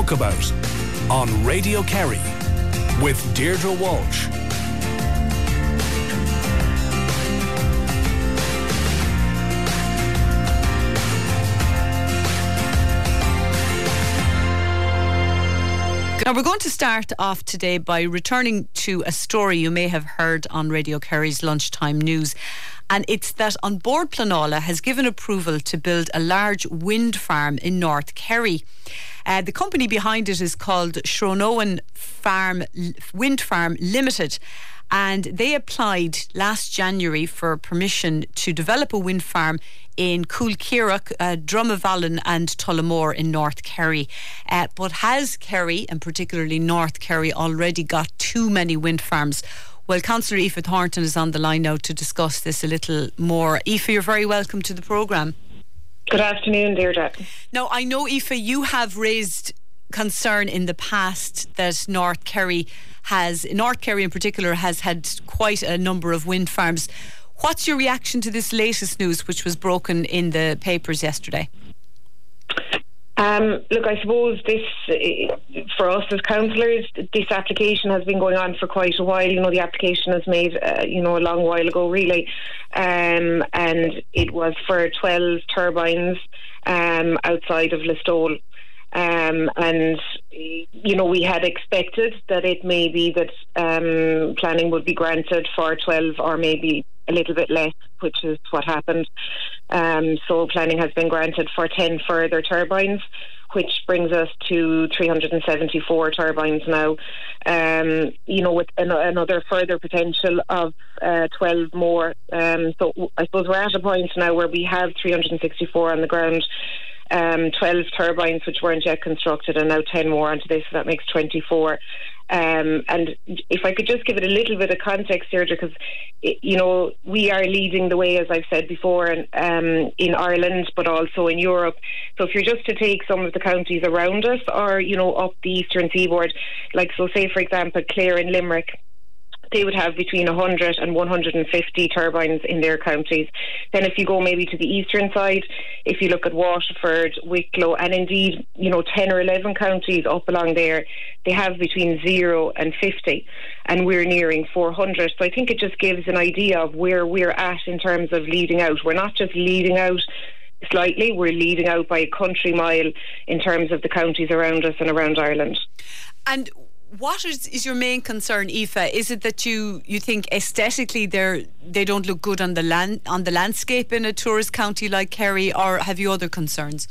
Walkabout on Radio Kerry with Deirdre Walsh. Now we're going to start off today by returning to a story you may have heard on Radio Kerry's Lunchtime News, and it's that On Board Pleanála has given approval to build a large wind farm in North Kerry. The company behind it is called Shronowan Wind Farm Limited, and they applied last January for permission to develop a wind farm in Coolkeerach, Drumavallin and Tullamore in North Kerry. But has Kerry, and particularly North Kerry, already got too many wind farms? Well, Councillor Aoife Thornton is on the line now to discuss this a little more. Aoife, you're very welcome to the programme. Good afternoon, Deirdre. Now, I know, Aoife, you have raised concern in the past that North Kerry in particular has had quite a number of wind farms. What's your reaction to this latest news, which was broken in the papers yesterday? Look, I suppose this, for us as councillors, this application has been going on for quite a while. You know, the application was made, a long while ago, really. And it was for 12 turbines outside of Listowel. And, we had expected that it may be that planning would be granted for 12 or maybe a little bit less, which is what happened. So planning has been granted for 10 further turbines, which brings us to 374 turbines now, with another further potential of 12 more. So I suppose we're at a point now where we have 364 on the ground, 12 turbines which weren't yet constructed, and now 10 more onto this, so that makes 24. And if I could just give it a little bit of context here, because we are leading the way, as I've said before, in Ireland, but also in Europe. So if you're just to take some of the counties around us, or up the eastern seaboard, say for example Clare and Limerick, they would have between 100 and 150 turbines in their counties. Then if you go maybe to the eastern side, if you look at Waterford, Wicklow, and indeed 10 or 11 counties up along there, they have between 0 and 50, and we're nearing 400. So I think it just gives an idea of where we're at in terms of leading out. We're not just leading out slightly, we're leading out by a country mile in terms of the counties around us and around Ireland. And what is your main concern, Aoife? Is it that you think aesthetically they don't look good on the landscape in a tourist county like Kerry, or have you other concerns?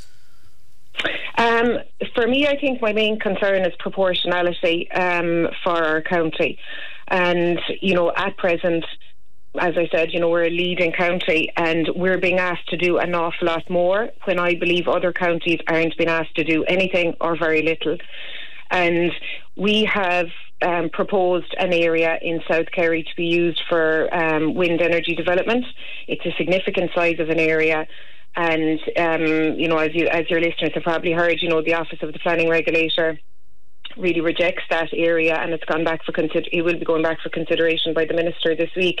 For me, I think my main concern is proportionality for our county. And, at present, as I said, we're a leading county and we're being asked to do an awful lot more when I believe other counties aren't being asked to do anything or very little. And we have proposed an area in South Kerry to be used for wind energy development. It's a significant size of an area. And, as your listeners have probably heard, the Office of the Planning Regulator really rejects that area, and it's gone back it will be going back for consideration by the Minister this week.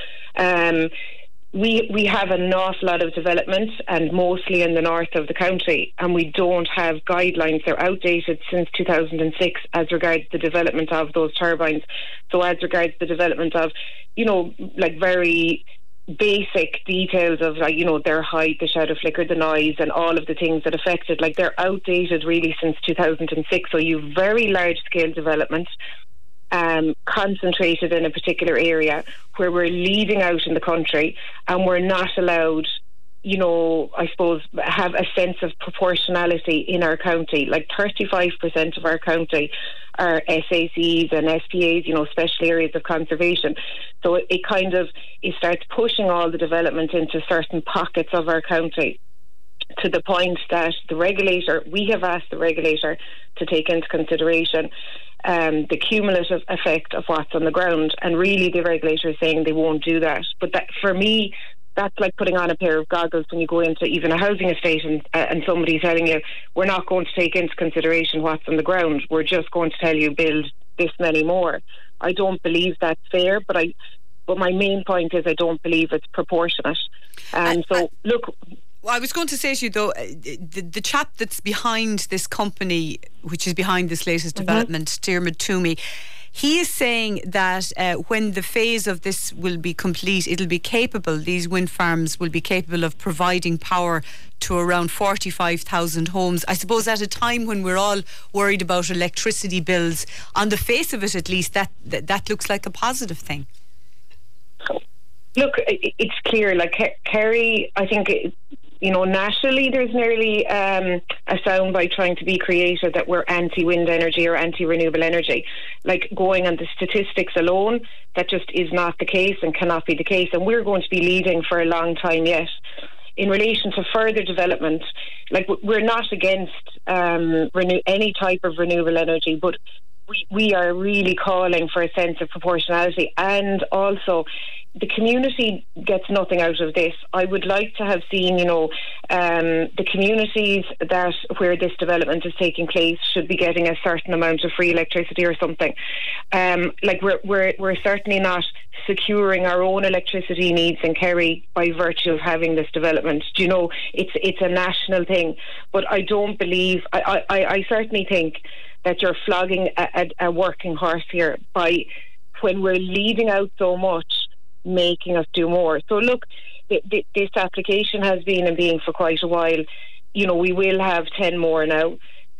We have an awful lot of development, and mostly in the north of the county, and we don't have guidelines. They're outdated since 2006 as regards the development of those turbines. So as regards the development of, very basic details of, their height, the shadow flicker, the noise, and all of the things that affect it, they're outdated really since 2006. So you've very large scale development concentrated in a particular area where we're leading out in the country, and we're not allowed, I suppose, have a sense of proportionality in our county. 35% of our county are SACs and SPAs, special areas of conservation. So it starts pushing all the development into certain pockets of our county, to the point that we have asked the regulator to take into consideration the cumulative effect of what's on the ground, and really the regulator is saying they won't do that. But that, for me, that's like putting on a pair of goggles when you go into even a housing estate and somebody's telling you, we're not going to take into consideration what's on the ground, we're just going to tell you build this many more. I don't believe that's fair, but my main point is I don't believe it's proportionate. Look, I was going to say to you though, the chap that's behind this company which is behind this latest development, Diarmuid Toomey. He is saying that when the phase of this will be complete, it'll be capable, these wind farms will be capable of providing power to around 45,000 homes. I suppose at a time when we're all worried about electricity bills, on the face of it at least, that looks like a positive thing. Look, it's clear, like Kerry, I think, nationally there's nearly a soundbite trying to be created that we're anti-wind energy or anti-renewable energy. Like, going on the statistics alone, that just is not the case and cannot be the case. And we're going to be leading for a long time yet. In relation to further development, like, we're not against any type of renewable energy, but we are really calling for a sense of proportionality, and also the community gets nothing out of this. I would like to have seen, the communities that where this development is taking place should be getting a certain amount of free electricity or something. We're certainly not securing our own electricity needs in Kerry by virtue of having this development. It's a national thing, but I don't believe. I certainly think that you're flogging a working horse here by, when we're leaving out so much, making us do more. So look, this application has been in being for quite a while. We will have 10 more now.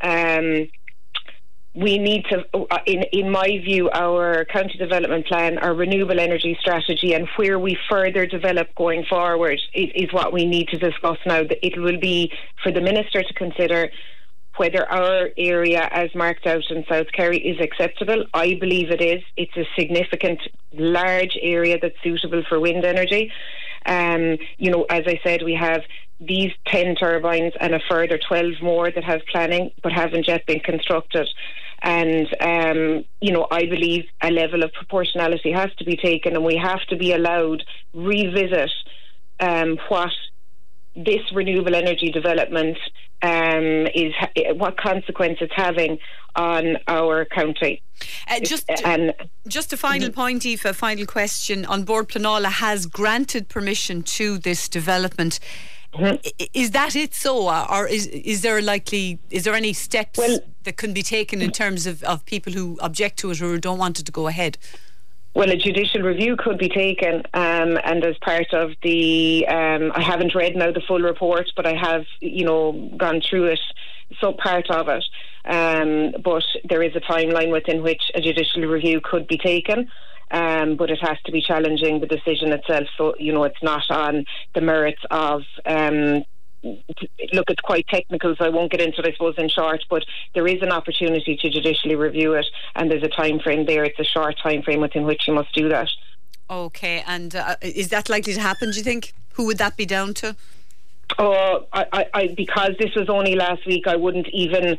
We need to, in my view, our county development plan, our renewable energy strategy, and where we further develop going forward is what we need to discuss now. It will be for the Minister to consider whether our area as marked out in South Kerry is acceptable. I believe it is. It's a significant, large area that's suitable for wind energy. As I said, we have these 10 turbines and a further 12 more that have planning but haven't yet been constructed. And, I believe a level of proportionality has to be taken, and we have to be allowed revisit what this renewable energy development is, what consequence it's having on our county. Just a final point, Aoife, a final question. On Board Pleanála has granted permission to this development. Is that it so, or is there any steps that can be taken in terms of people who object to it or who don't want it to go ahead? Well, a judicial review could be taken, and as part of the, I haven't read now the full report, but I have, gone through it, so part of it. But there is a timeline within which a judicial review could be taken, but it has to be challenging the decision itself. So, it's not on the merits of. Look, it's quite technical, so I won't get into it, I suppose, in short, but there is an opportunity to judicially review it, and there's a time frame there. It's a short time frame within which you must do that. Okay, and is that likely to happen, do you think? Who would that be down to? Oh, I because this was only last week, I wouldn't. It's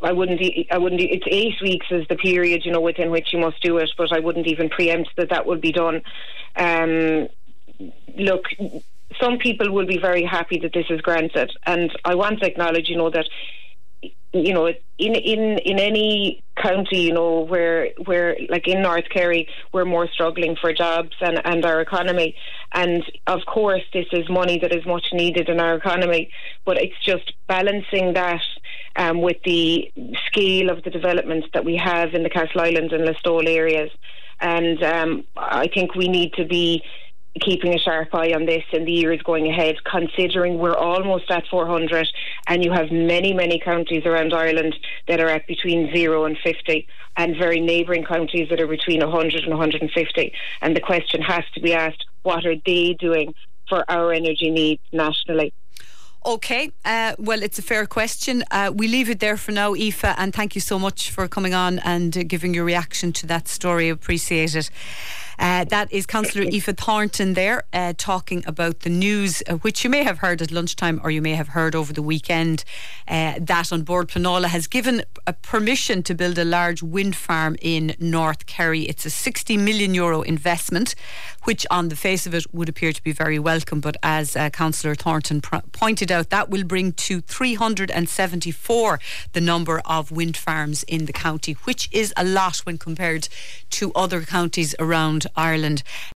8 weeks is the period, within which you must do it, but I wouldn't even preempt that would be done. Look, some people will be very happy that this is granted, and I want to acknowledge, that, in any county, where like in North Kerry, we're more struggling for jobs and our economy, and of course this is money that is much needed in our economy, but it's just balancing that with the scale of the developments that we have in the Castle Island and Listowel areas, and I think we need to be keeping a sharp eye on this in the years going ahead, considering we're almost at 400 and you have many, many counties around Ireland that are at between 0 and 50, and very neighbouring counties that are between 100 and 150. And the question has to be asked, what are they doing for our energy needs nationally? Okay, well, it's a fair question. We leave it there for now, Aoife, and thank you so much for coming on and giving your reaction to that story. Appreciate it. That is Councillor Aoife Thornton there talking about the news, which you may have heard at lunchtime or you may have heard over the weekend, that on Board Pleanála has given a permission to build a large wind farm in North Kerry. It's a €60 million investment, which on the face of it would appear to be very welcome, but as Councillor Thornton pointed out, that will bring to 374 the number of wind farms in the county, which is a lot when compared to other counties around Ireland.